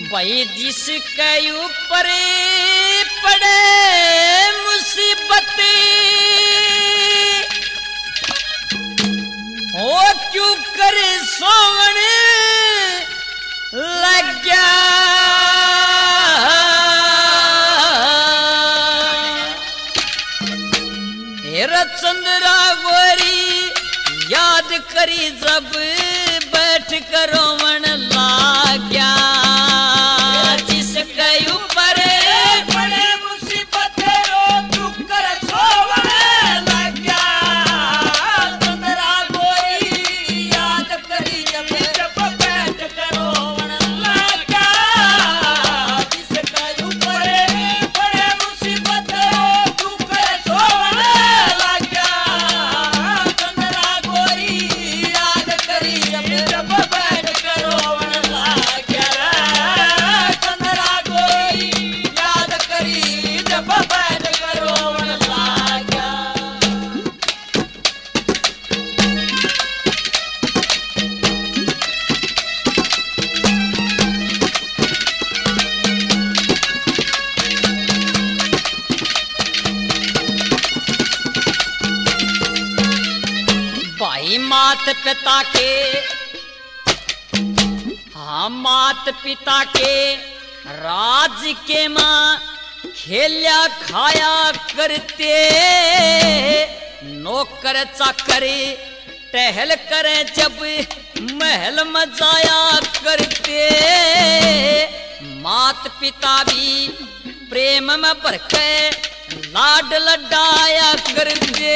भाई जिसके ऊपर पड़े मुसीबत ओ क्यों करे सोवन लग गया हेरा चंद्रा गोरी याद करी जब बैठ कर रोवन लाग गया जिसके ऊपर बड़े मुसीबत रो दुख कर सोवन लग गया चंद्रा गोरी याद करी जब बैठ कर रोवन लग गया जिसके ऊपर बड़े मुसीबत रो दुख कर सोवन लग गया चंद्रा गोरी याद करी जब बैठ कर रोवन लग गया चंद्रा गोरी याद करी जब बैठ कर रोवन लग गया भाई मात पिता के हाँ मात पिता के राज के माँ खेलिया खाया करते नौकर चाकरी टहल करे जब महल में जाया करते मात पिता भी प्रेम में भर के लाड लडाया करते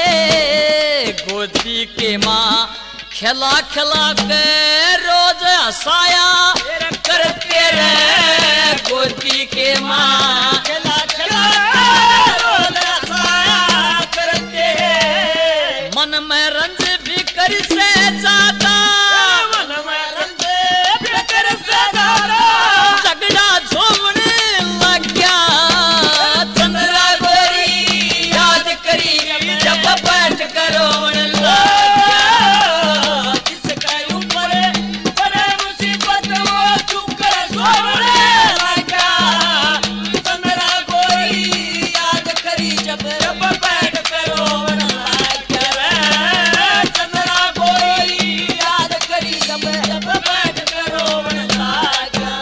गोदी के माँ खिला खिला के रोज हंसाया करते रहे गोदी के माँ खिला खिला रोज हंसाया करते मन में रंज फिकर से ज्यादा मन में रंज फिकर से ज्यादा झगड़ा झोमने लग गया चंद्रा गोरी याद करी जब बैठ कर रोने लग गया जिसके ऊपर बड़े मुसीबत वो दुख कर सोने लग गया चंद्रा गोरी याद करी जब बैठ कर रोने लग गया चंद्रा गोरी याद करी जब बैठ कर रोने लग गया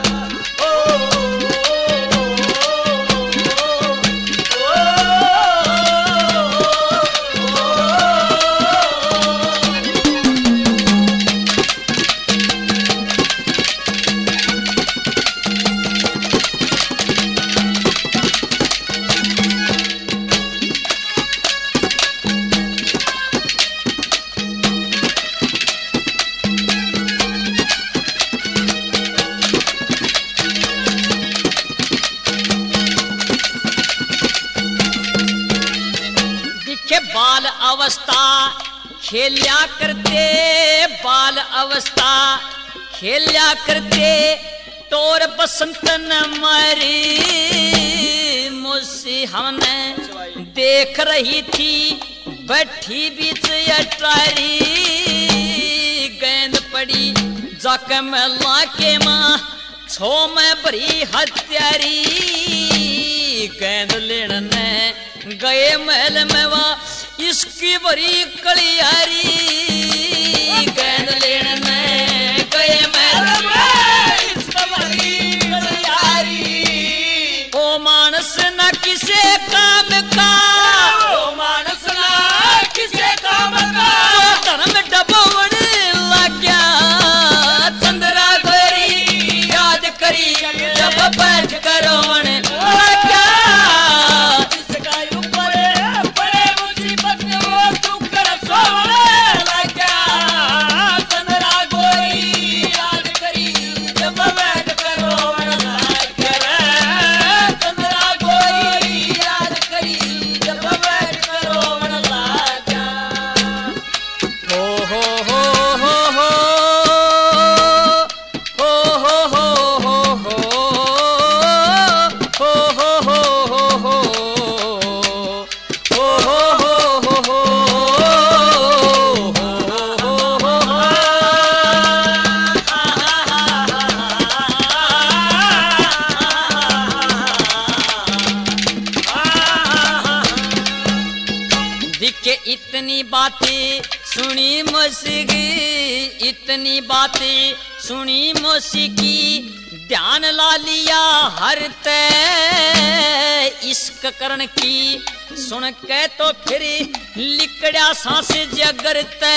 दिखे बाल अवस्था खेलिया करते बाल अवस्था खेलिया करते तोर बसंत न मारी मुझसे हमने देख रही थी बैठी बीच अटारी गेंद पड़ी जाके महला के माँ छो में भरी हत्यारी गेंद लेने गए महल में वह इसकी बड़ी कलियारी गेंद लेने गए महल में इसका बड़ी कलियारी ओ मानस न किसे काम का ओ मानस ना किसे काम का जो धर्म डबोवन लग गया चंद्रा गोरी याद करी जब बैठ कर रोने लग गया जिसका ऊपर बड़े मुसीबत वो दुख कर सोने लग गया चंद्रा इतनी बातें सुनी मौसीकी, इतनी बातें सुनी मौसीकी, ध्यान ला लिया हर ते इश्क करण की। सुन के तो फिर लिकड़ा सांस जगरते,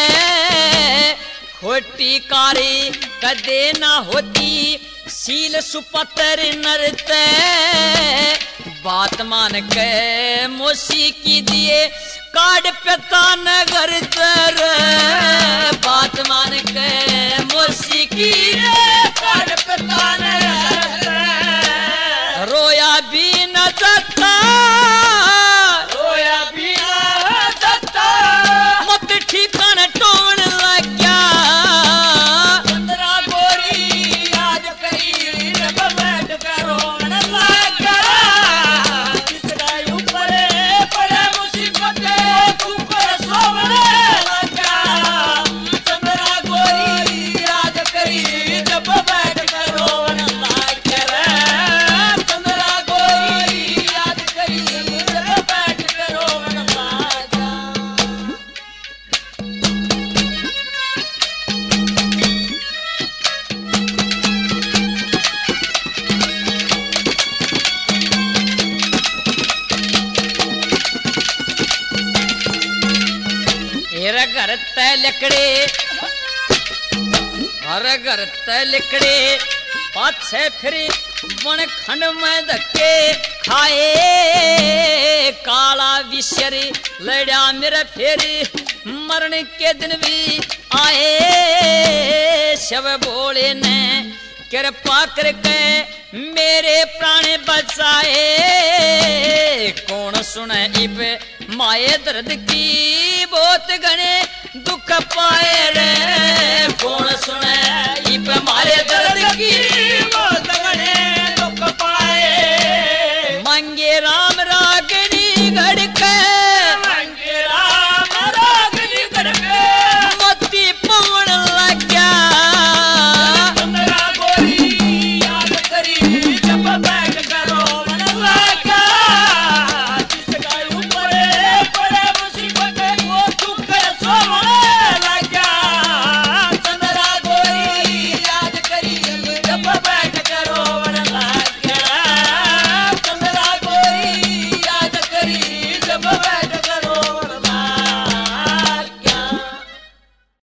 खोटी कारी कदे ना होती सील सुपत्र नरते। बात मान के मौसीकी दिए काड पिता नगर तर, बात मान के मौसीकी काड पिता नगर, रोया भी न जाता, रोया भी न जाता, मत ठिकाना टोन लग गया। चंद्रा गोरी याद करी जब बैठ कर रोने लगा, जिसका ऊपर पड़े मुसीबत तू पर सोने लगा। चंद्रा गोरी याद करी जब बैठ कर रोने लगा, चंद्रा गोरी याद करी जब बैठ कर रोने लगा। हेरा घर तय लकड़े, हर घर तय लकड़े, पाछे फिर बन खंड में धक्के खाए। काला विषर लड़ा मेरा फेरी, मरण के दिन भी आए। शव भोले ने कृपा करके मेरे प्राण बचाए। कौन सुने इब माए दर्द की, बहुत घने दुख पाए रे। कौन सुने